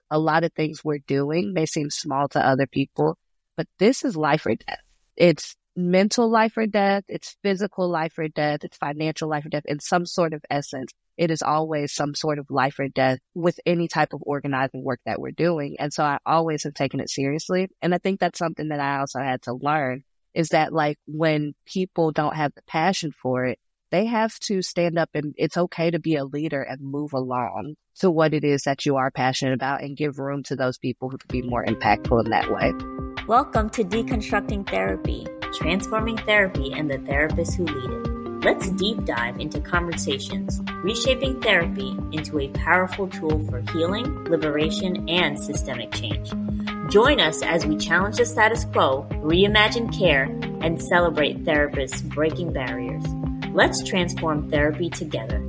a lot of things we're doing may seem small to other people, but this is life or death. It's mental life or death. It's physical life or death. It's financial life or death. In some sort of essence, it is always some sort of life or death with any type of organizing work that we're doing. And so I always have taken it seriously. And I think that's something that I also had to learn, is that like when people don't have the passion for it, they have to stand up, and it's okay to be a leader and move along to what it is that you are passionate about and give room to those people who can be more impactful in that way. Welcome to Deconstructing Therapy, transforming therapy and the therapists who lead it. Let's deep dive into conversations, reshaping therapy into a powerful tool for healing, liberation, and systemic change. Join us as we challenge the status quo, reimagine care, and celebrate therapists breaking barriers. Let's transform therapy together.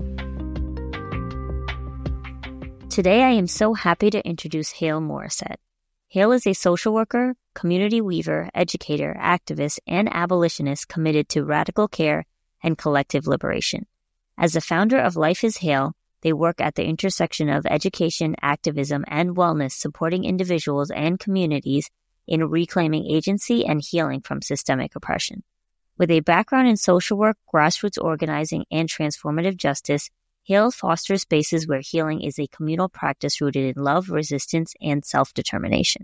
Today, I am so happy to introduce Hale Morissette. Hale is a social worker, community weaver, educator, activist, and abolitionist committed to radical care and collective liberation. As the founder of Life is Hale, they work at the intersection of education, activism, and wellness, supporting individuals and communities in reclaiming agency and healing from systemic oppression. With a background in social work, grassroots organizing, and transformative justice, Hale fosters spaces where healing is a communal practice rooted in love, resistance, and self-determination.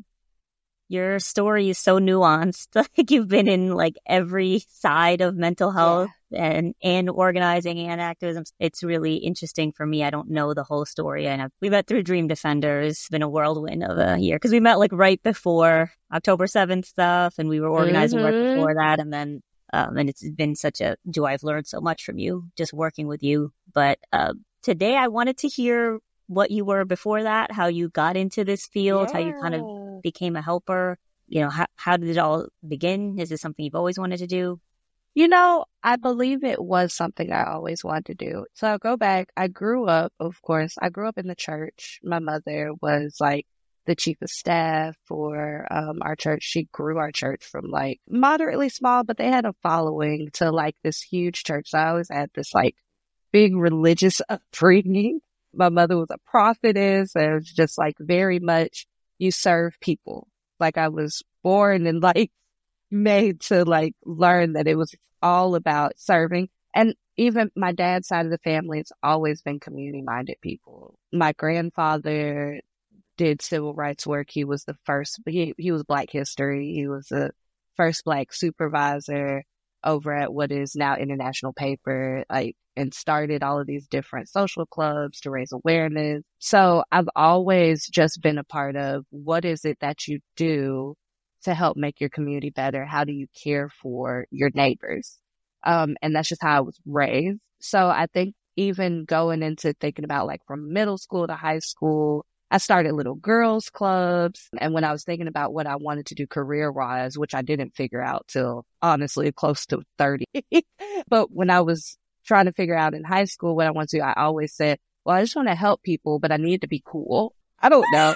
Your story is so nuanced. Like you've been in like every side of mental health and organizing and activism. It's really interesting for me. I don't know the whole story. And we met through Dream Defenders. It's been a whirlwind of a year because we met like right before October 7th stuff, and we were organizing work before that. And then and it's been I've learned so much from you just working with you. But today I wanted to hear what you were before that, how you got into this field, how you kind of became a helper. You know, how did it all begin? Is this something you've always wanted to do? You know, I believe it was something I always wanted to do. So I'll go back. I grew up in the church. My mother was like the chief of staff for our church. She grew our church from like moderately small, but they had a following, to like this huge church. So I always had this like big religious upbringing. My mother was a prophetess, and it was just like very much you serve people. Like I was born and like made to like learn that it was all about serving. And even my dad's side of the family, it's always been community minded people. My grandfather did civil rights work. He was the first, he was Black History. He was the first Black supervisor over at what is now International Paper, and started all of these different social clubs to raise awareness. So I've always just been a part of what is it that you do to help make your community better? How do you care for your neighbors? And that's just how I was raised. So I think even going into thinking about like from middle school to high school, I started little girls clubs. And when I was thinking about what I wanted to do career-wise, which I didn't figure out till honestly close to 30, but when I was trying to figure out in high school what I want to do, I always said, well, I just want to help people, but I need to be cool. I don't know.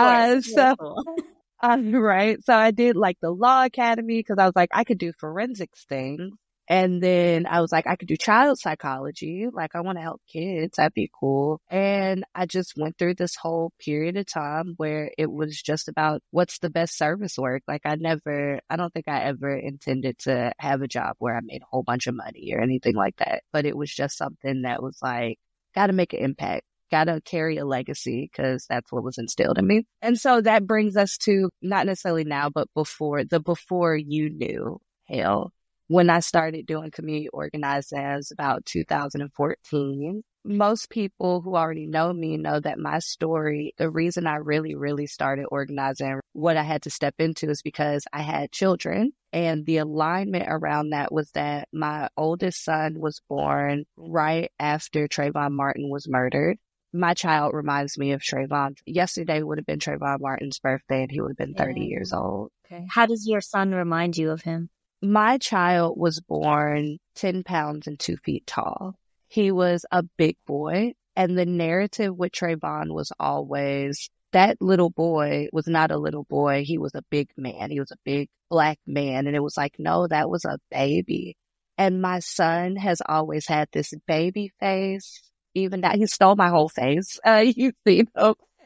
Right. So I did like the law academy because I was like, I could do forensics things. And then I was like, I could do child psychology. Like, I want to help kids. That'd be cool. And I just went through this whole period of time where it was just about what's the best service work. Like, I don't think I ever intended to have a job where I made a whole bunch of money or anything like that. But it was just something that was like, got to make an impact. Got to carry a legacy, because that's what was instilled in me. And so that brings us to not necessarily now, but before you knew, Hale. When I started doing community organizing, it was about 2014. Most people who already know me know that my story, the reason I really, really started organizing, what I had to step into is because I had children. And the alignment around that was that my oldest son was born right after Trayvon Martin was murdered. My child reminds me of Trayvon. Yesterday would have been Trayvon Martin's birthday, and he would have been 30 years old. Okay. How does your son remind you of him? My child was born 10 pounds and 2 feet tall. He was a big boy. And the narrative with Trayvon was always that little boy was not a little boy. He was a big man. He was a big Black man. And it was like, no, that was a baby. And my son has always had this baby face. Even that, he stole my whole face. You see,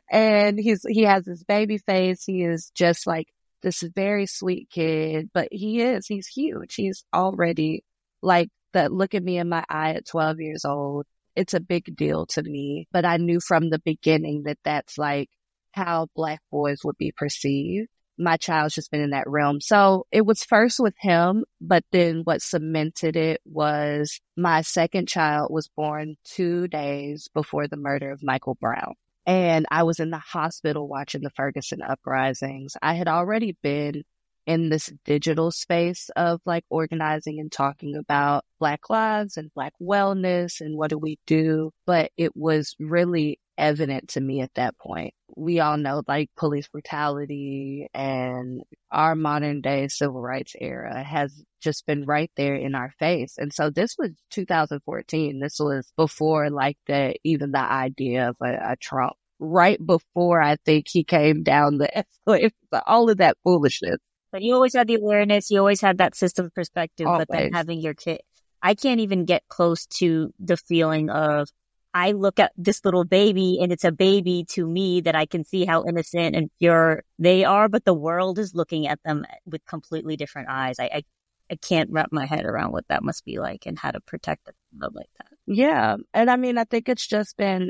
And he has this baby face. He is just like this very sweet kid, but he's huge. He's already like that. Look at me in my eye at 12 years old. It's a big deal to me, but I knew from the beginning that that's like how Black boys would be perceived. My child's just been in that realm. So it was first with him, but then what cemented it was my second child was born 2 days before the murder of Michael Brown. And I was in the hospital watching the Ferguson uprisings. I had already been in this digital space of like organizing and talking about Black lives and Black wellness and what do we do. But it was really evident to me at that point. We all know like police brutality and our modern day civil rights era has just been right there in our face. And so this was 2014. This was before like even the idea of a Trump, right before I think he came down the escalator, all of that foolishness. But you always had the awareness, you always had that system perspective, Always. But then having your kid, I can't even get close to the feeling of, I look at this little baby and it's a baby to me that I can see how innocent and pure they are, but the world is looking at them with completely different eyes. I can't wrap my head around what that must be like and how to protect a child like that. Yeah. And I mean, I think it's been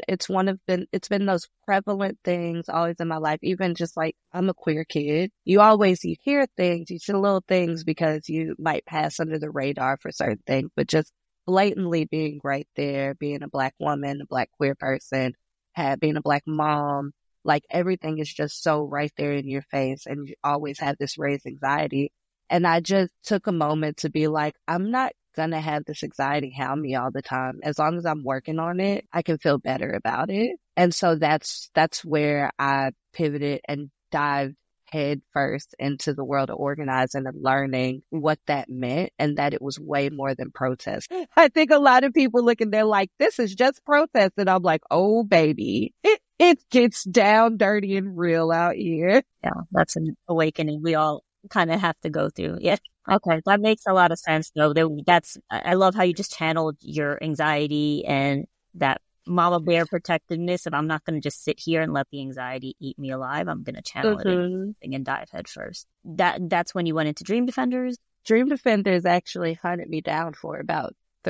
those prevalent things always in my life, even just like I'm a queer kid. You hear things, you see little things because you might pass under the radar for certain things, but just blatantly being right there, being a Black woman, a Black queer person, being a Black mom, like everything is just so right there in your face and you always have this raised anxiety. And I just took a moment to be like, I'm not going to have this anxiety hound me all the time. As long as I'm working on it, I can feel better about it. And so that's where I pivoted and dived head first into the world of organizing and learning what that meant and that it was way more than protest. I think a lot of people look and they're like, this is just protest. And I'm like, oh, baby, it gets down dirty and real out here. Yeah, that's an awakening we all kind of have to go through. Yeah. Okay. That makes a lot of sense though. I love how you just channeled your anxiety and that mama bear protectiveness. And I'm not going to just sit here and let the anxiety eat me alive. I'm going to channel it and dive head first. That's when you went into Dream Defenders. Dream Defenders actually hunted me down for about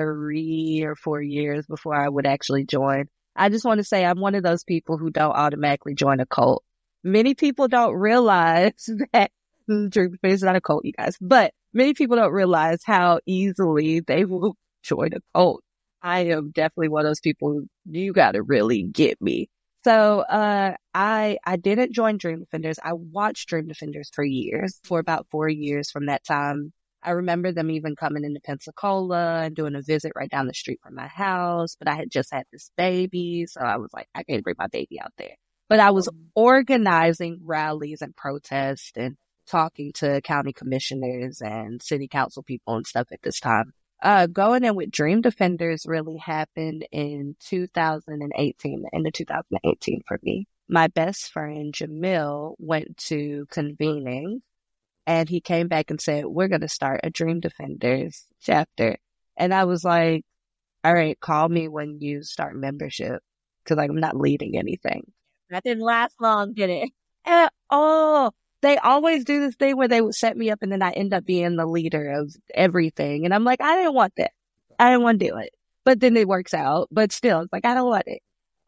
3 or 4 years before I would actually join. I just want to say I'm one of those people who don't automatically join a cult. Many people don't realize that Dream Defenders is not a cult, you guys, but many people don't realize how easily they will join a cult. I am definitely one of those people, you got to really get me. So I didn't join Dream Defenders. I watched Dream Defenders for about 4 years from that time. I remember them even coming into Pensacola and doing a visit right down the street from my house, but I had just had this baby, so I was like, I can't bring my baby out there. But I was organizing rallies and protests and talking to county commissioners and city council people and stuff at this time. Going in with Dream Defenders really happened in 2018, the end of 2018 for me. My best friend, Jamil, went to convening and he came back and said, we're going to start a Dream Defenders chapter. And I was like, all right, call me when you start membership because I'm not leading anything. That didn't last long, did it? At all. They always do this thing where they would set me up and then I end up being the leader of everything. And I'm like, I didn't want that. I didn't want to do it. But then it works out. But still, it's like, I don't want it.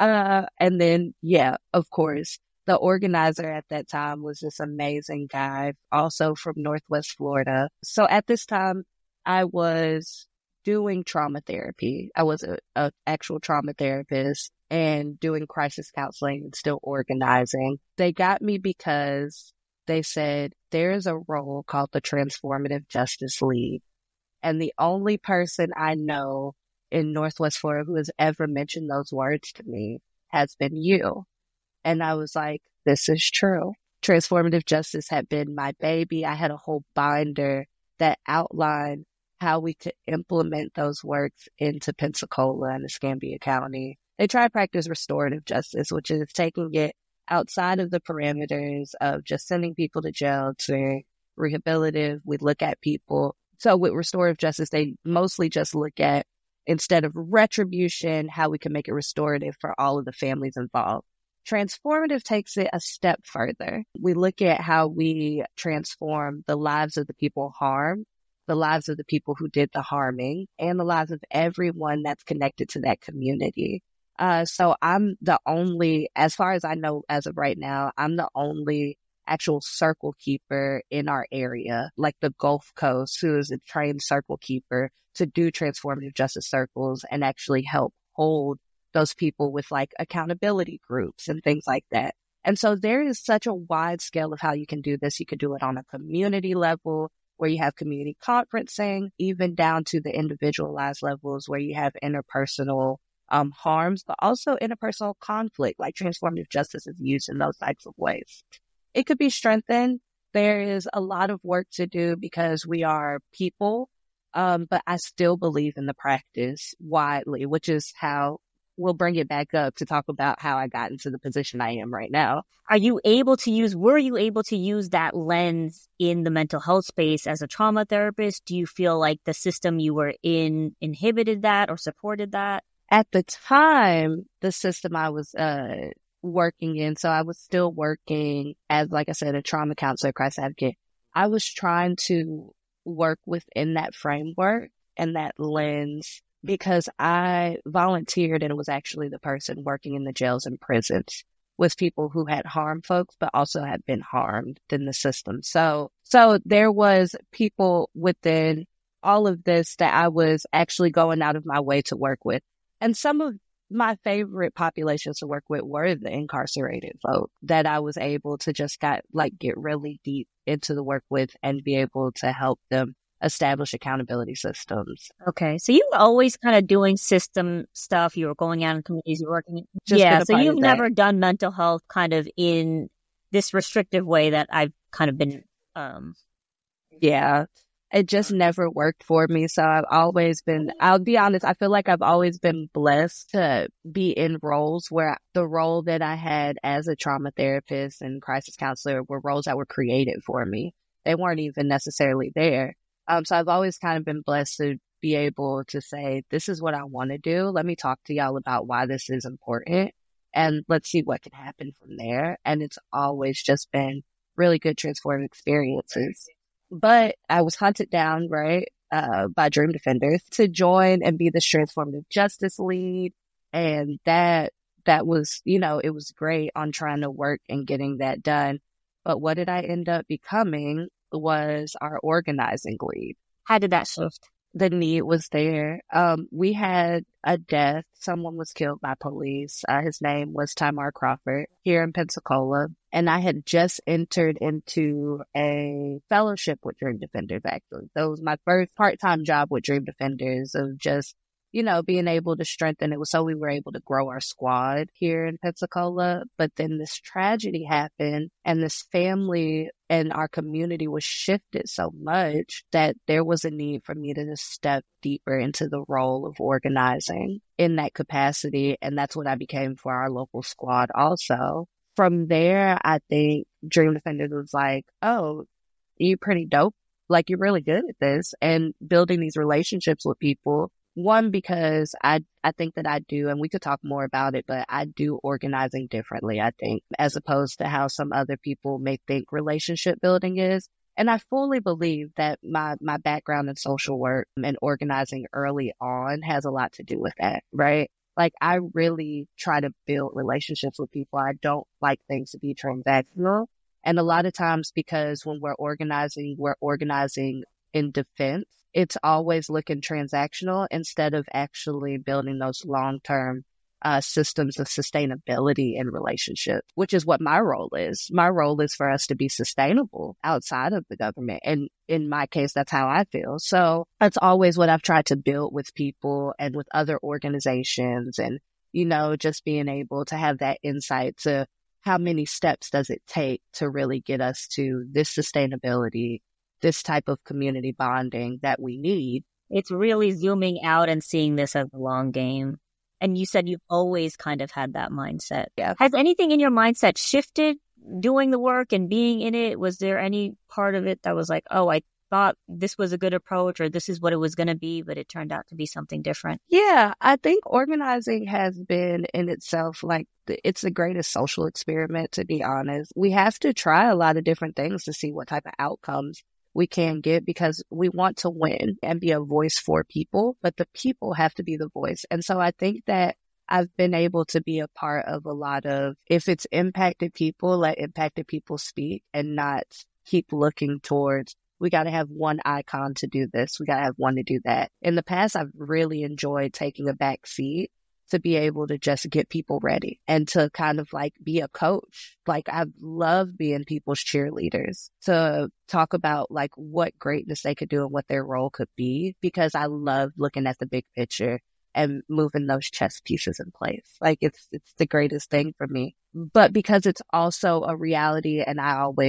And then, yeah, of course, the organizer at that time was this amazing guy, also from Northwest Florida. So at this time, I was doing trauma therapy. I was an actual trauma therapist and doing crisis counseling and still organizing. They got me because they said there's a role called the Transformative Justice League. And the only person I know in Northwest Florida who has ever mentioned those words to me has been you. And I was like, this is true. Transformative Justice had been my baby. I had a whole binder that outlined how we could implement those works into Pensacola and Escambia County. They try to practice restorative justice, which is taking it outside of the parameters of just sending people to jail to rehabilitative. We look at people. So with restorative justice, they mostly just look at, instead of retribution, how we can make it restorative for all of the families involved. Transformative takes it a step further. We look at how we transform the lives of the people harmed, the lives of the people who did the harming, and the lives of everyone that's connected to that community. So I'm the only, as far as I know as of right now, I'm the only actual circle keeper in our area, like the Gulf Coast, who is a trained circle keeper to do transformative justice circles and actually help hold those people with like accountability groups and things like that. And so there is such a wide scale of how you can do this. You could do it on a community level where you have community conferencing, even down to the individualized levels where you have interpersonal harms, but also interpersonal conflict, like transformative justice is used in those types of ways. It could be strengthened. There is a lot of work to do because we are people, but I still believe in the practice widely, which is how we'll bring it back up to talk about how I got into the position I am right now. Were you able to use that lens in the mental health space as a trauma therapist? Do you feel like the system you were in inhibited that or supported that? At the time, the system I was working in, so I was still working as, like I said, a trauma counselor, crisis advocate. I was trying to work within that framework and that lens because I volunteered and was actually the person working in the jails and prisons with people who had harmed folks, but also had been harmed in the system. So there was people within all of this that I was actually going out of my way to work with. And some of my favorite populations to work with were the incarcerated folk that I was able to just get really deep into the work with and be able to help them establish accountability systems. Okay. So you were always kind of doing system stuff. You were going out in communities, you're working. So you've never done mental health kind of in this restrictive way that I've kind of been. Yeah. It just never worked for me. So I'll be honest, I feel like I've always been blessed to be in roles where the role that I had as a trauma therapist and crisis counselor were roles that were created for me. They weren't even necessarily there. So I've always kind of been blessed to be able to say, this is what I want to do. Let me talk to y'all about why this is important and let's see what can happen from there. And it's always just been really good transformative experiences. But I was hunted down, right, by Dream Defenders to join and be the transformative justice lead. And that was, it was great on trying to work and getting that done. But what did I end up becoming was our organizing lead. How did that shift? The need was there. We had a death. Someone was killed by police. His name was Tamar Crawford here in Pensacola. And I had just entered into a fellowship with Dream Defenders, actually. That was my first part-time job with Dream Defenders of just, being able to strengthen it. So we were able to grow our squad here in Pensacola. But then this tragedy happened and this family and our community was shifted so much that there was a need for me to just step deeper into the role of organizing in that capacity. And that's what I became for our local squad also. From there, I think Dream Defenders was like, oh, you're pretty dope. Like, you're really good at this. And building these relationships with people. One, because I think that I do, and we could talk more about it, but I do organizing differently, I think, as opposed to how some other people may think relationship building is. And I fully believe that my background in social work and organizing early on has a lot to do with that, right? Like, I really try to build relationships with people. I don't like things to be transactional. And a lot of times, because when we're organizing in defense, it's always looking transactional instead of actually building those long-term systems of sustainability in relationships, which is what my role is. My role is for us to be sustainable outside of the government. And in my case, that's how I feel. So that's always what I've tried to build with people and with other organizations and, just being able to have that insight to how many steps does it take to really get us to this sustainability, this type of community bonding that we need. It's really zooming out and seeing this as a long game. And you said you've always kind of had that mindset. Yeah. Has anything in your mindset shifted doing the work and being in it? Was there any part of it that was like, oh, thought this was a good approach or this is what it was going to be, but it turned out to be something different? Yeah, I think organizing has been in itself like it's the greatest social experiment, to be honest. We have to try a lot of different things to see what type of outcomes we can get because we want to win and be a voice for people, but the people have to be the voice. And so I think that I've been able to be a part of a lot of, if it's impacted people, let impacted people speak and not keep looking towards, we got to have one icon to do this. We got to have one to do that. In the past, I've really enjoyed taking a back seat to be able to just get people ready and to kind of like be a coach. Like I love being people's cheerleaders to talk about like what greatness they could do and what their role could be, because I love looking at the big picture and moving those chess pieces in place. Like it's the greatest thing for me. But because it's also a reality and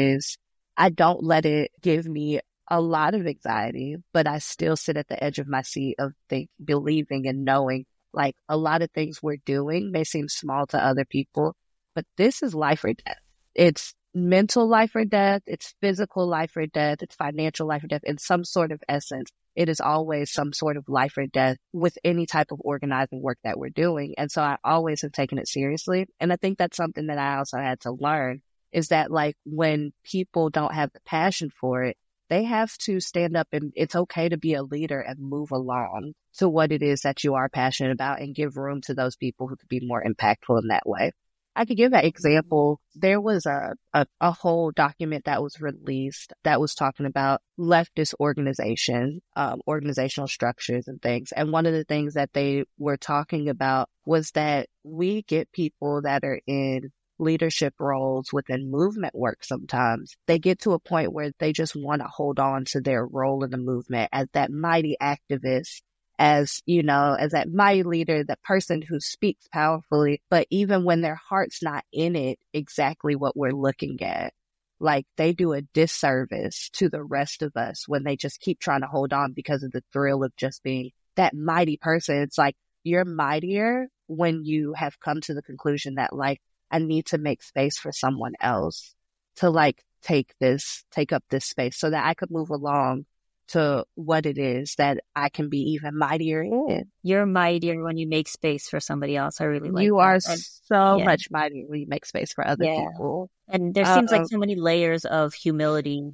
I don't let it give me a lot of anxiety, but I still sit at the edge of my seat of believing and knowing like a lot of things we're doing may seem small to other people, but this is life or death. It's mental life or death. It's physical life or death. It's financial life or death. In some sort of essence, it is always some sort of life or death with any type of organizing work that we're doing. And so I always have taken it seriously. And I think that's something that I also had to learn is that like when people don't have the passion for it, they have to stand up and it's okay to be a leader and move along to what it is that you are passionate about and give room to those people who could be more impactful in that way. I could give an example. There was a whole document that was released that was talking about leftist organization, organizational structures and things. And one of the things that they were talking about was that we get people that are in leadership roles within movement work sometimes. They get to a point where they just want to hold on to their role in the movement as that mighty activist, as, you know, as that mighty leader, that person who speaks powerfully, but even when their heart's not in it, exactly what we're looking at, like they do a disservice to the rest of us when they just keep trying to hold on because of the thrill of just being that mighty person. It's like you're mightier when you have come to the conclusion that like, I need to make space for someone else to like take up this space so that I could move along to what it is that I can be even mightier in. You're mightier when you make space for somebody else. I really like you that. are so much mightier when you make space for other people. And there seems like so many layers of humility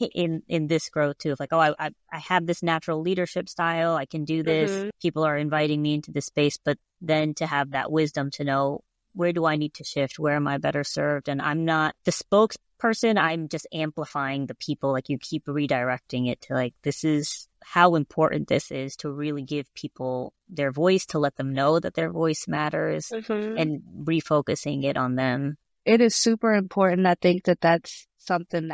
in this growth too. Of like, oh, I have this natural leadership style. I can do this. Mm-hmm. People are inviting me into this space, but then to have that wisdom to know, where do I need to shift? Where am I better served? And I'm not the spokesperson. I'm just amplifying the people. Like you keep redirecting it to like, this is how important this is to really give people their voice, to let them know that their voice matters and refocusing it on them. It is super important. I think that that's something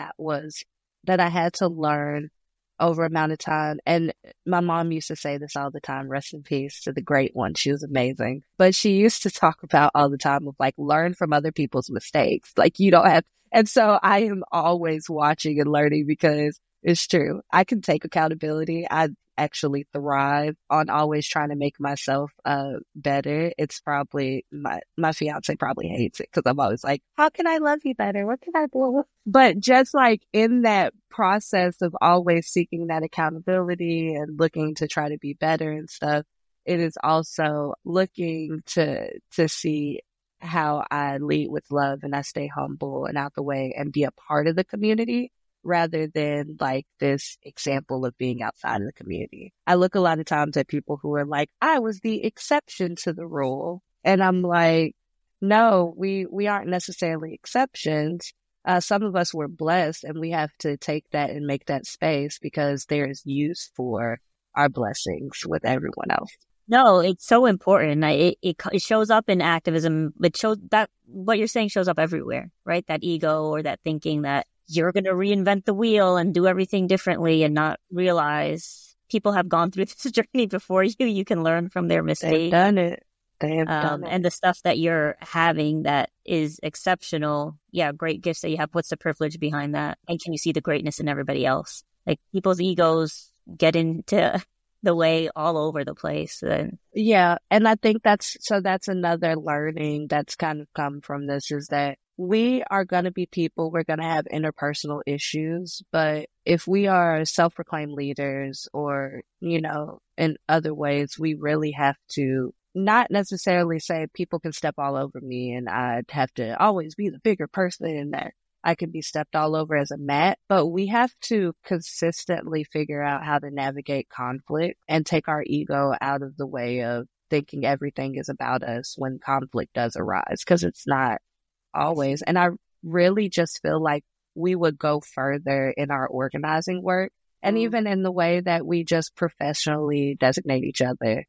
that I had to learn over amount of time. And my mom used to say this all the time, rest in peace to the great one. She was amazing. But she used to talk about all the time of like, learn from other people's mistakes. Like you don't have, and so I am always watching and learning because it's true. I can take accountability. I actually thrive on always trying to make myself better. It's probably my fiance probably hates it because I'm always like, how can I love you better? What can I do? But just like in that process of always seeking that accountability and looking to try to be better and stuff, it is also looking to see how I lead with love and I stay humble and out the way and be a part of the community, rather than like this example of being outside of the community. I look a lot of times at people who are like, I was the exception to the rule. And I'm like, no, we aren't necessarily exceptions. Some of us were blessed and we have to take that and make that space because there is use for our blessings with everyone else. No, it's so important. It shows up in activism. It shows that what you're saying shows up everywhere, right? That ego or that thinking that you're going to reinvent the wheel and do everything differently and not realize people have gone through this journey before you. You can learn from their mistakes. They've done it. They have done it. And the stuff that you're having that is exceptional. Yeah, great gifts that you have. What's the privilege behind that? And can you see the greatness in everybody else? Like people's egos get into the way all over the place. Yeah. And I think that's another learning that's kind of come from this is that we are going to be people, we're going to have interpersonal issues, but if we are self-proclaimed leaders or, in other ways, we really have to not necessarily say people can step all over me and I'd have to always be the bigger person and that I can be stepped all over as a mat, but we have to consistently figure out how to navigate conflict and take our ego out of the way of thinking everything is about us when conflict does arise, because it's not always. And I really just feel like we would go further in our organizing work and even in the way that we just professionally designate each other.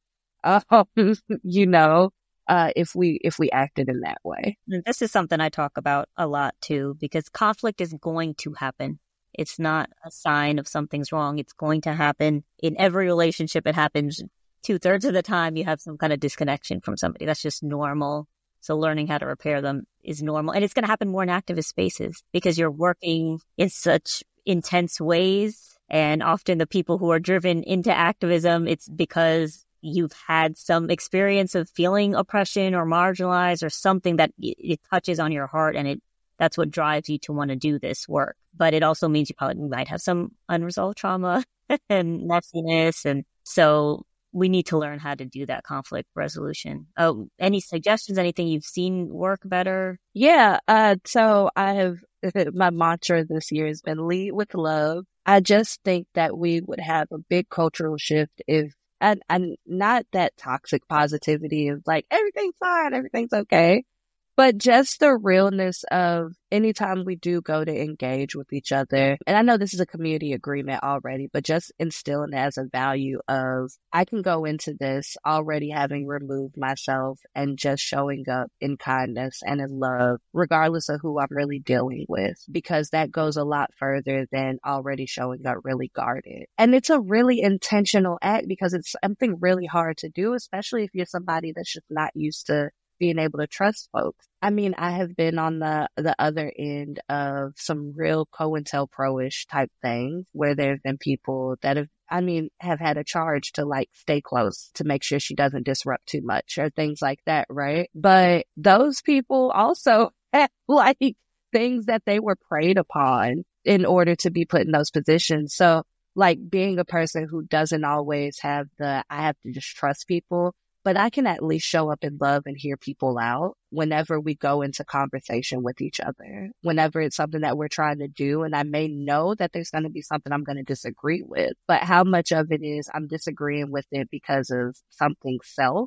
If we acted in that way. This is something I talk about a lot too, because conflict is going to happen. It's not a sign of something's wrong. It's going to happen in every relationship. It happens 2/3 of the time. You have some kind of disconnection from somebody. That's just normal. So learning how to repair them is normal. And it's going to happen more in activist spaces because you're working in such intense ways. And often the people who are driven into activism, it's because you've had some experience of feeling oppression or marginalized or something that it touches on your heart, and that's what drives you to want to do this work. But it also means you might have some unresolved trauma and messiness. And so we need to learn how to do that conflict resolution. Oh, any suggestions, anything you've seen work better? Yeah. So my mantra this year has been lead with love. I just think that we would have a big cultural shift if, and not that toxic positivity of like, everything's fine, everything's okay, but just the realness of anytime we do go to engage with each other. And I know this is a community agreement already, but just instilling it as a value of I can go into this already having removed myself and just showing up in kindness and in love, regardless of who I'm really dealing with, because that goes a lot further than already showing up really guarded. And it's a really intentional act because it's something really hard to do, especially if you're somebody that's just not used to being able to trust folks. I mean, I have been on the other end of some real COINTELPRO-ish type things where there have been people that have had a charge to like stay close to make sure she doesn't disrupt too much or things like that, right? But those people also have like things that they were preyed upon in order to be put in those positions. So like being a person who doesn't always have I have to just trust people, but I can at least show up in love and hear people out whenever we go into conversation with each other, whenever it's something that we're trying to do. And I may know that there's going to be something I'm going to disagree with, but how much of it is I'm disagreeing with it because of something self,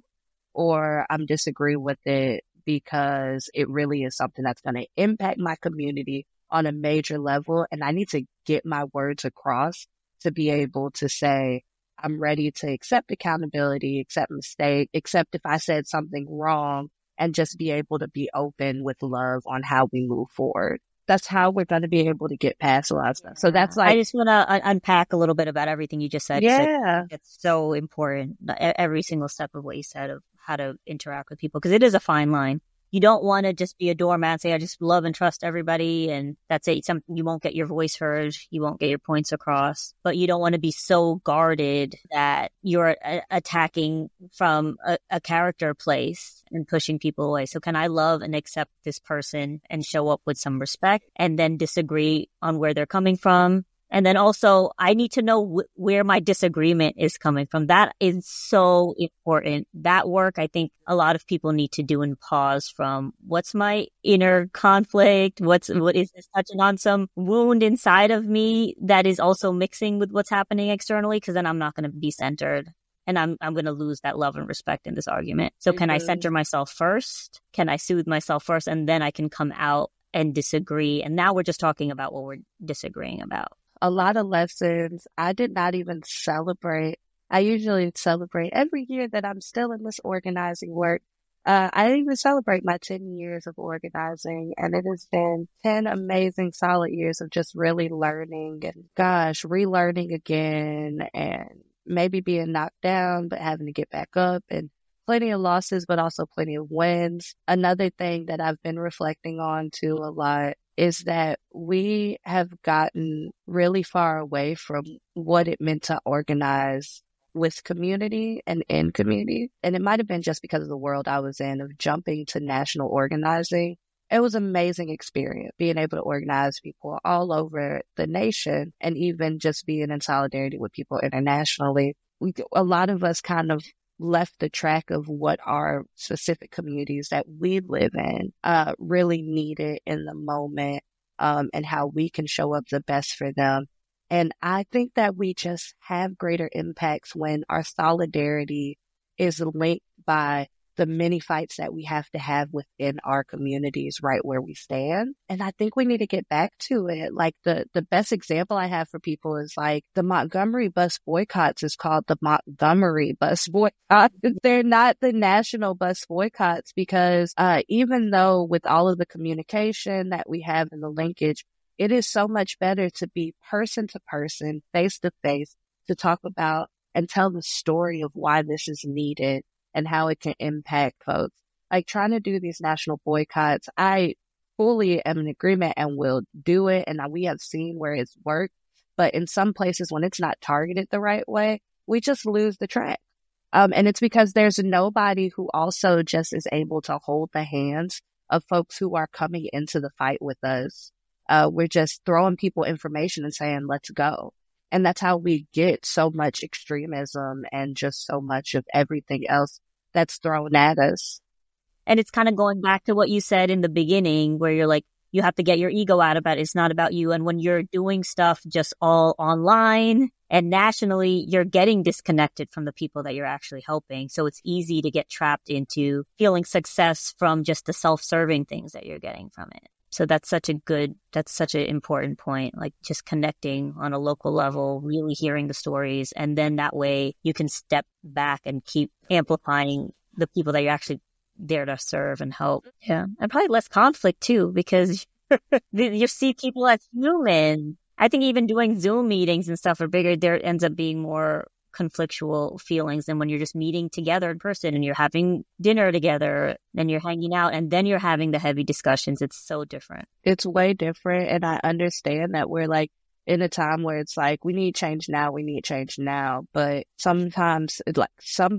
or I'm disagreeing with it because it really is something that's going to impact my community on a major level. And I need to get my words across to be able to say, I'm ready to accept accountability, accept mistake, accept if I said something wrong, and just be able to be open with love on how we move forward. That's how we're going to be able to get past a lot of stuff. So that's like, I just want to unpack a little bit about everything you just said. Yeah. It's so important. Every single step of what you said of how to interact with people, because it is a fine line. You don't want to just be a doormat and say, I just love and trust everybody, and that's it. You won't get your voice heard. You won't get your points across. But you don't want to be so guarded that you're attacking from a character place and pushing people away. So can I love and accept this person and show up with some respect and then disagree on where they're coming from? And then also, I need to know where my disagreement is coming from. That is so important. That work, I think a lot of people need to do and pause from what's my inner conflict? What is this touching on some wound inside of me that is also mixing with what's happening externally? Because then I'm not going to be centered. And I'm going to lose that love and respect in this argument. So can I center myself first? Can I soothe myself first? And then I can come out and disagree. And now we're just talking about what we're disagreeing about. A lot of lessons I did not even celebrate. I usually celebrate every year that I'm still in this organizing work. I didn't even celebrate my 10 years of organizing, and it has been 10 amazing, solid years of just really learning and, relearning again, and maybe being knocked down, but having to get back up, and plenty of losses, but also plenty of wins. Another thing that I've been reflecting on too a lot is that we have gotten really far away from what it meant to organize with community and in community. And it might have been just because of the world I was in of jumping to national organizing it was an amazing experience being able to organize people all over the nation and even just being in solidarity with people internationally. A lot of us kind of left the track of what our specific communities that we live in really needed in the moment, and how we can show up the best for them. And I think that we just have greater impacts when our solidarity is linked by the many fights that we have to have within our communities right where we stand. And I think we need to get back to it. Like the best example I have for people is like the Montgomery bus boycotts is called the Montgomery bus boycott. They're not the national bus boycotts because even though with all of the communication that we have and the linkage, it is so much better to be person to person, face to face, to talk about and tell the story of why this is needed and how it can impact folks. Like trying to do these national boycotts, I fully am in agreement and will do it. And we have seen where it's worked. But in some places, when it's not targeted the right way, we just lose the track. And it's because there's nobody who also just is able to hold the hands of folks who are coming into the fight with us. We're just throwing people information and saying, let's go. And that's how we get so much extremism and just so much of everything else that's thrown at us. And it's kind of going back to what you said in the beginning, where you're like, you have to get your ego out of it. It's not about you. And when you're doing stuff just all online and nationally, you're getting disconnected from the people that you're actually helping. So it's easy to get trapped into feeling success from just the self-serving things that you're getting from it. So that's such an important point, like just connecting on a local level, really hearing the stories. And then that way you can step back and keep amplifying the people that you're actually there to serve and help. Yeah. And probably less conflict too, because you see people as human. I think even doing Zoom meetings and stuff are bigger. There ends up being more conflictual feelings than when you're just meeting together in person and you're having dinner together and you're hanging out and then you're having the heavy discussions. It's so different. It's way different. And I understand that we're like in a time where it's like, we need change now. But sometimes it's like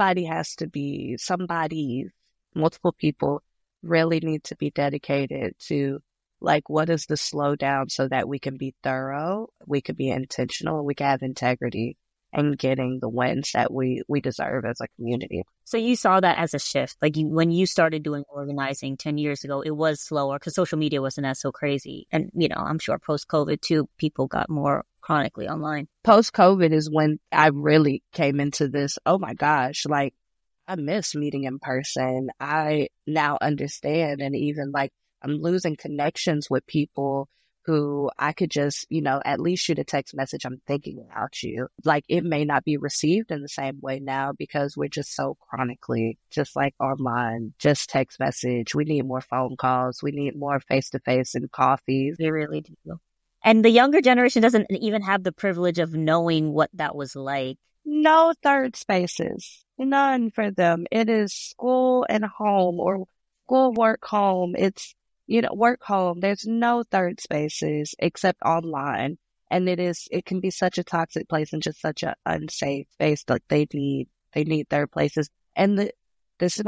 multiple people really need to be dedicated to like, what is the slowdown so that we can be thorough, we can be intentional, we can have integrity and getting the wins that we deserve as a community. So you saw that as a shift. Like when you started doing organizing 10 years ago, it was slower because social media wasn't as so crazy. And, I'm sure post-COVID too, people got more chronically online. Post-COVID is when I really came into this, oh my gosh, like I miss meeting in person. I now understand, and even like I'm losing connections with people who I could just, at least shoot a text message. I'm thinking about you. Like it may not be received in the same way now because we're just so chronically just like online, just text message. We need more phone calls. We need more face-to-face and coffees. We really do. And the younger generation doesn't even have the privilege of knowing what that was like. No third spaces. None for them. It is school and home or school, work, home. It's work home. There's no third spaces except online. And it can be such a toxic place and just such an unsafe space. Like they need third places. And this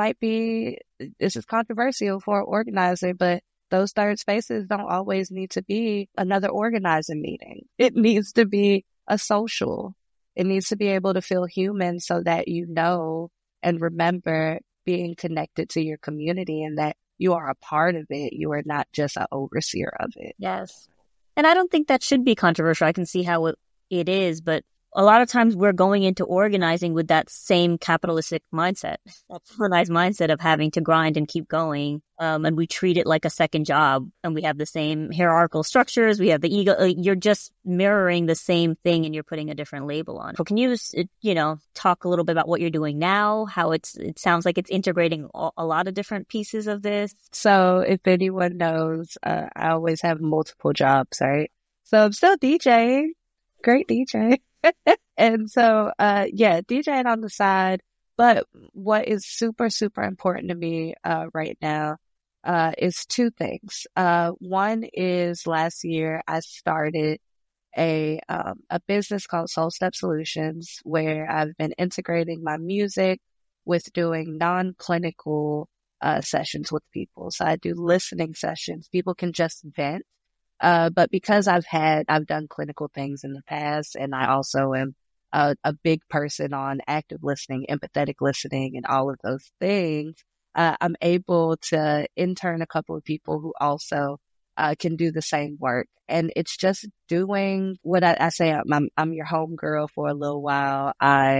is controversial for an organizer, but those third spaces don't always need to be another organizing meeting. It needs to be a social. It needs to be able to feel human so that and remember being connected to your community and that you are a part of it. You are not just an overseer of it. Yes. And I don't think that should be controversial. I can see how it is, but a lot of times we're going into organizing with that same capitalistic mindset, that colonized mindset of having to grind and keep going. And we treat it like a second job, and we have the same hierarchical structures. We have the ego. You're just mirroring the same thing and you're putting a different label on it. So can you, talk a little bit about what you're doing now, how it sounds like it's integrating a lot of different pieces of this? So if anyone knows, I always have multiple jobs, right? So I'm still DJing, great DJ. And so, DJing on the side. But what is super, super important to me right now is two things. One is last year I started a business called Soul Step Solutions, where I've been integrating my music with doing non-clinical sessions with people. So I do listening sessions. People can just vent. But because I've done clinical things in the past, and I also am a big person on active listening, empathetic listening, and all of those things, I'm able to intern a couple of people who also can do the same work. And it's just doing what I say, I'm your home girl for a little while.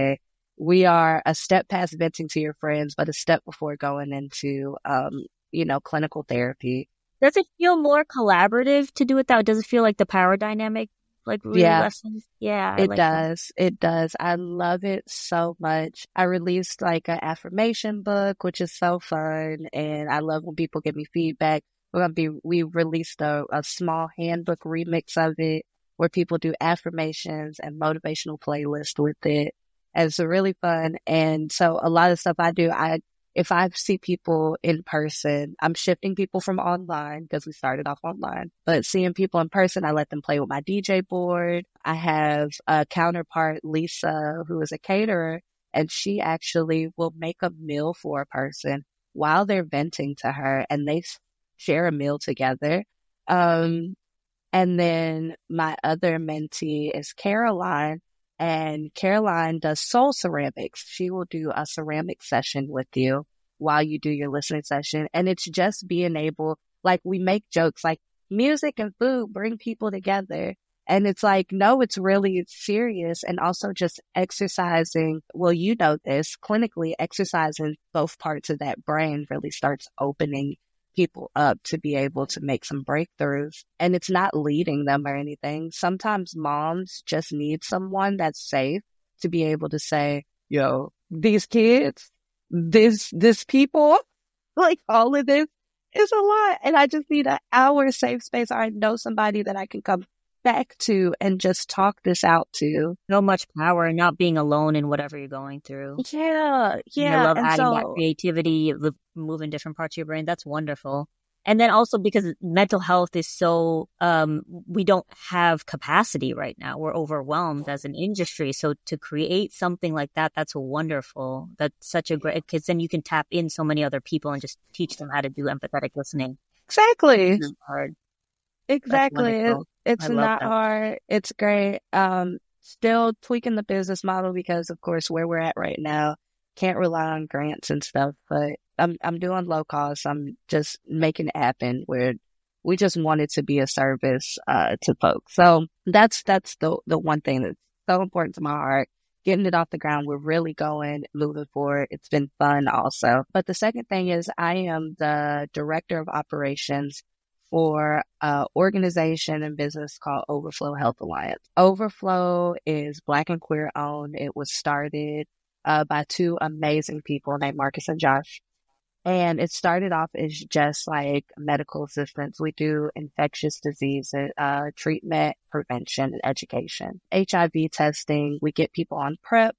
We are a step past venting to your friends, but a step before going into, clinical therapy. Does it feel more collaborative to do it that way? Does it feel like the power dynamic like really lessens? Yeah, it does. That. It does. I love it so much. I released like an affirmation book, which is so fun. And I love when people give me feedback. We released a small handbook remix of it where people do affirmations and motivational playlist with it. And it's really fun. And so a lot of stuff I do, if I see people in person, I'm shifting people from online because we started off online, but seeing people in person, I let them play with my DJ board. I have a counterpart, Lisa, who is a caterer, and she actually will make a meal for a person while they're venting to her, and they share a meal together. And then my other mentee is Caroline, and Caroline does soul ceramics. She will do a ceramic session with you while you do your listening session. And it's just being able, like, we make jokes like music and food bring people together. And it's like, no, it's really serious. And also just exercising. Well, you know this, clinically exercising both parts of that brain really starts opening people up to be able to make some breakthroughs. And it's not leading them or anything. Sometimes moms just need someone that's safe to be able to say, yo, these kids, this people, like all of this is a lot. And I just need an hour safe space. Or I know somebody that I can come back to and just talk this out to. So much power in not being alone in whatever you're going through. Yeah. And I love adding that creativity, moving different parts of your brain. That's wonderful. And then also because mental health is so, we don't have capacity right now. We're overwhelmed as an industry. So to create something like that, that's wonderful. That's such a great, because then you can tap in so many other people and just teach them how to do empathetic listening. Exactly. It's hard. Exactly. It's not hard. It's great. Still tweaking the business model because, of course, where we're at right now, can't rely on grants and stuff. But I'm doing low cost. I'm just making it happen where we just want it to be a service to folks. So that's the one thing that's so important to my heart. Getting it off the ground. We're really moving forward. It's been fun also. But the second thing is I am the director of operations for an organization and business called Overflow Health Alliance. Overflow is Black and queer owned. It was started by two amazing people named Marcus and Josh. And it started off as just like medical assistance. We do infectious disease treatment, prevention, and education. HIV testing, we get people on PrEP.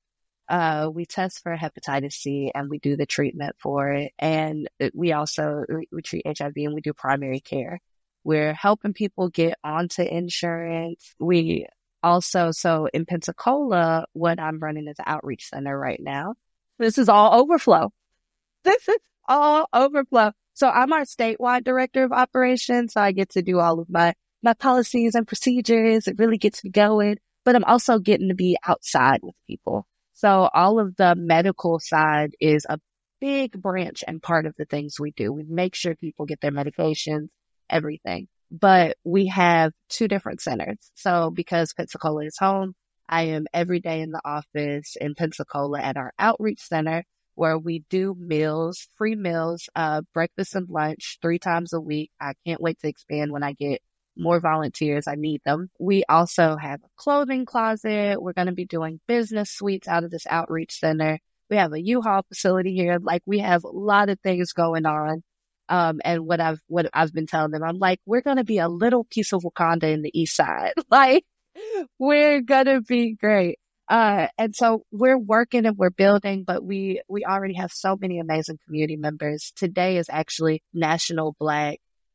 We test for hepatitis C and we do the treatment for it. And we also, we treat HIV and we do primary care. We're helping people get onto insurance. We also, so in Pensacola, what I'm running is an outreach center right now. This is all Overflow. This is all Overflow. So I'm our statewide director of operations. So I get to do all of my policies and procedures. It really gets me going, but I'm also getting to be outside with people. So all of the medical side is a big branch and part of the things we do. We make sure people get their medications, everything. But we have two different centers. So because Pensacola is home, I am every day in the office in Pensacola at our outreach center where we do meals, free meals, breakfast and lunch 3 times a week. I can't wait to expand when I get more volunteers. I need them. We also have a clothing closet. We're going to be doing business suites out of this outreach center. We have a U-Haul facility here. Like we have a lot of things going on. And what I've been telling them, I'm like, we're going to be a little piece of Wakanda in the East Side. Like we're going to be great. And so we're working and we're building, but we already have so many amazing community members. Today is actually National Black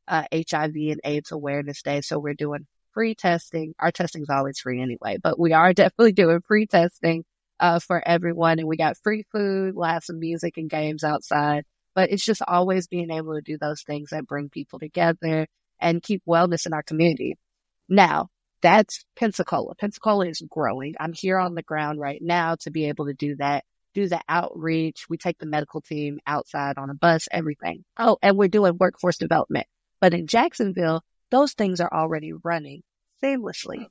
HIV and AIDS Awareness Day. So we're doing free testing. Our testing is always free anyway, but we are definitely doing free testing for everyone. And we got free food. We'll have some music and games outside. But it's just always being able to do those things that bring people together and keep wellness in our community. Now, that's Pensacola. Pensacola is growing. I'm here on the ground right now to be able to do that, do the outreach. We take the medical team outside on a bus, everything. Oh, and we're doing workforce development. But in Jacksonville, those things are already running seamlessly.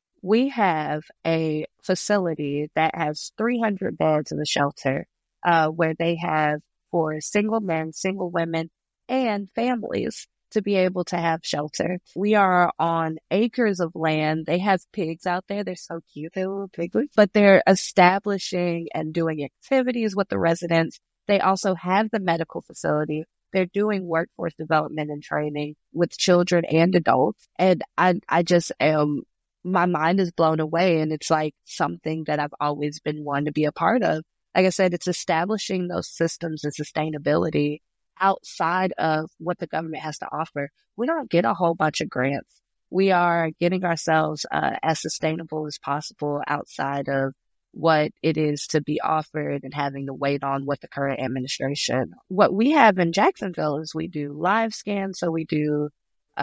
We have a facility that has 300 beds in the shelter, where they have for single men, single women, and families to be able to have shelter. We are on acres of land. They have pigs out there. They're so cute. They're little piglets, but they're establishing and doing activities with the residents. They also have the medical facility. They're doing workforce development and training with children and adults. And I just am, my mind is blown away. And it's like something that I've always been one to be a part of. Like I said, it's establishing those systems and sustainability outside of what the government has to offer. We don't get a whole bunch of grants. We are getting ourselves as sustainable as possible outside of what it is to be offered and having to wait on what the current administration. What we have in Jacksonville is we do live scan. So we do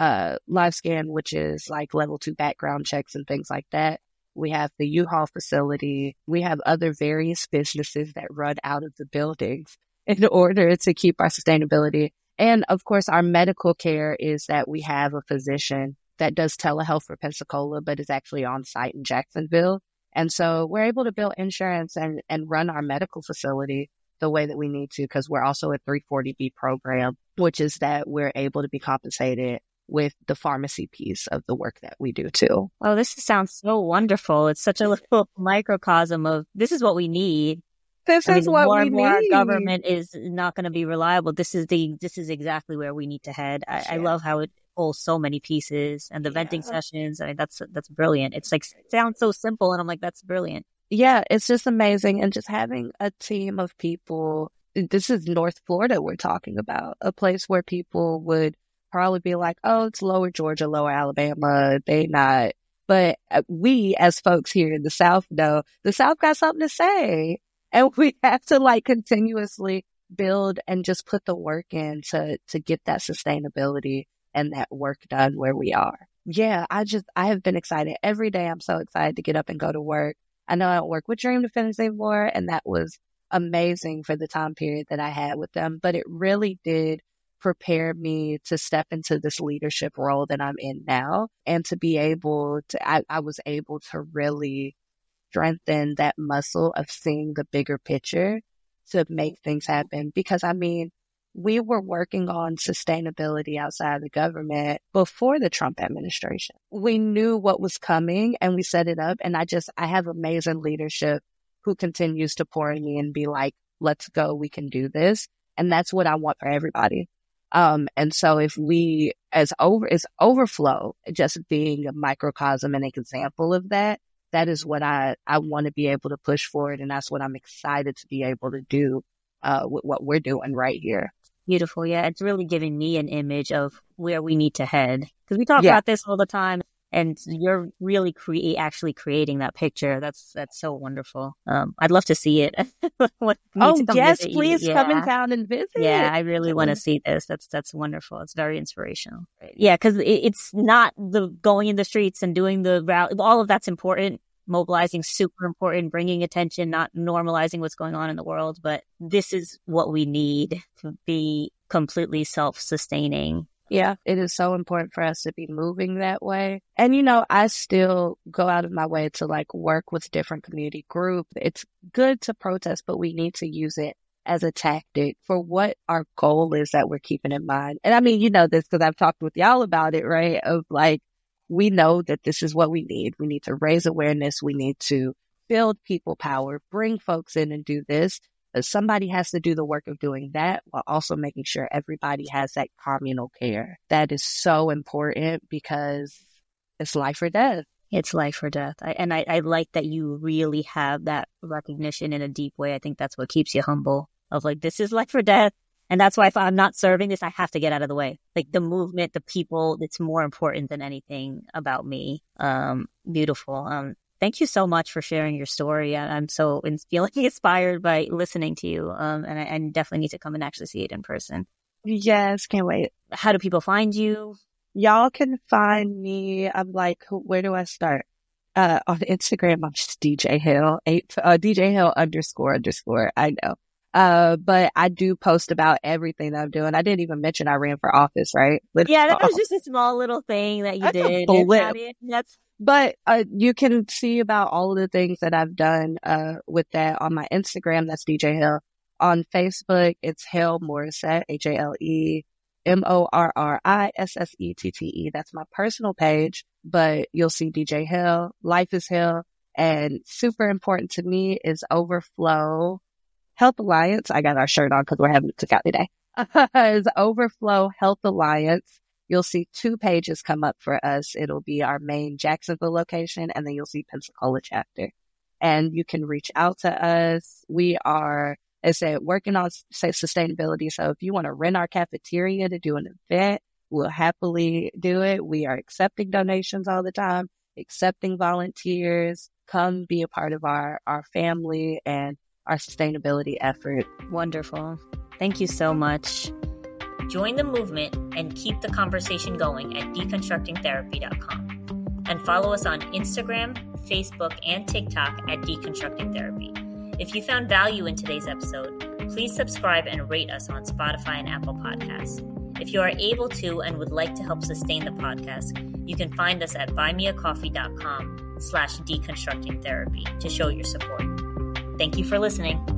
live scan, which is like level 2 background checks and things like that. We have the U-Haul facility. We have other various businesses that run out of the buildings in order to keep our sustainability. And of course, our medical care is that we have a physician that does telehealth for Pensacola, but is actually on site in Jacksonville. And so we're able to build insurance and run our medical facility the way that we need to, because we're also a 340B program, which is that we're able to be compensated with the pharmacy piece of the work that we do too. Oh, this sounds so wonderful. It's such a little microcosm of this is what we need. This is what we need. More our government is not going to be reliable. This is exactly where we need to head. I love how it pulls so many pieces and the venting sessions. I mean, that's brilliant. It's like, sounds so simple. And I'm like, that's brilliant. Yeah, it's just amazing. And just having a team of people, this is North Florida we're talking about, a place where people would probably be like, oh, it's lower Georgia, lower Alabama. They not. But we as folks here in the South know the South got something to say. And we have to like continuously build and just put the work in to get that sustainability and that work done where we are. Yeah, I have been excited. Every day I'm so excited to get up and go to work. I know I don't work with Dream Defenders anymore, and that was amazing for the time period that I had with them. But it really did prepare me to step into this leadership role that I'm in now, and to be able to, I was able to really strengthen that muscle of seeing the bigger picture to make things happen. Because I mean, we were working on sustainability outside the government before the Trump administration. We knew what was coming and we set it up. And I have amazing leadership who continues to pour in me and be like, let's go, we can do this. And that's what I want for everybody. And so if we, as overflow, just being a microcosm and an example of that, that is what I want to be able to push forward. And that's what I'm excited to be able to do with what we're doing right here. Beautiful. Yeah, it's really giving me an image of where we need to head. Because we talk about this all the time. And you're really actually creating that picture. That's so wonderful. I'd love to see it. Yes, please come in town and visit. Yeah, I really want to see this. That's wonderful. It's very inspirational. Yeah, because it's not the going in the streets and doing the rally. All of that's important. Mobilizing, super important. Bringing attention, not normalizing what's going on in the world. But this is what we need to be completely self-sustaining. Yeah, it is so important for us to be moving that way. And, I still go out of my way to like work with different community groups. It's good to protest, but we need to use it as a tactic for what our goal is that we're keeping in mind. And I mean, this because I've talked with y'all about it, right? Of like, we know that this is what we need. We need to raise awareness. We need to build people power, bring folks in and do this. Somebody has to do the work of doing that while also making sure everybody has that communal care. That is so important because it's life or death. It's life or death. I like that you really have that recognition in a deep way. I think that's what keeps you humble of like, this is life or death. And that's why if I'm not serving this, I have to get out of the way. Like the movement, the people, it's more important than anything about me. Beautiful. Thank you so much for sharing your story. I'm so feeling inspired by listening to you. And I definitely need to come and actually see it in person. Yes, can't wait. How do people find you? Y'all can find me. I'm like, where do I start? On Instagram, I'm just DJ Hill, DJ Hill __. I know. But I do post about everything that I'm doing. I didn't even mention I ran for office, right? Yeah, that was just a small little thing that you did. But you can see about all of the things that I've done with that on my Instagram. That's DJ Hill. On Facebook, it's Hale Morissette, HaleMorrissette. That's my personal page. But you'll see DJ Hill, Life is Hill, and super important to me is Overflow Health Alliance. I got our shirt on because we're having a cookout today. It's Overflow Health Alliance. You'll see 2 pages come up for us. It'll be our main Jacksonville location, and then you'll see Pensacola chapter. And you can reach out to us. We are, as I said, working on sustainability. So if you want to rent our cafeteria to do an event, we'll happily do it. We are accepting donations all the time, accepting volunteers. Come be a part of our family and our sustainability effort. Wonderful. Thank you so much. Join the movement and keep the conversation going at deconstructingtherapy.com. And follow us on Instagram, Facebook, and TikTok at Deconstructing Therapy. If you found value in today's episode, please subscribe and rate us on Spotify and Apple Podcasts. If you are able to and would like to help sustain the podcast, you can find us at buymeacoffee.com/deconstructingtherapy to show your support. Thank you for listening.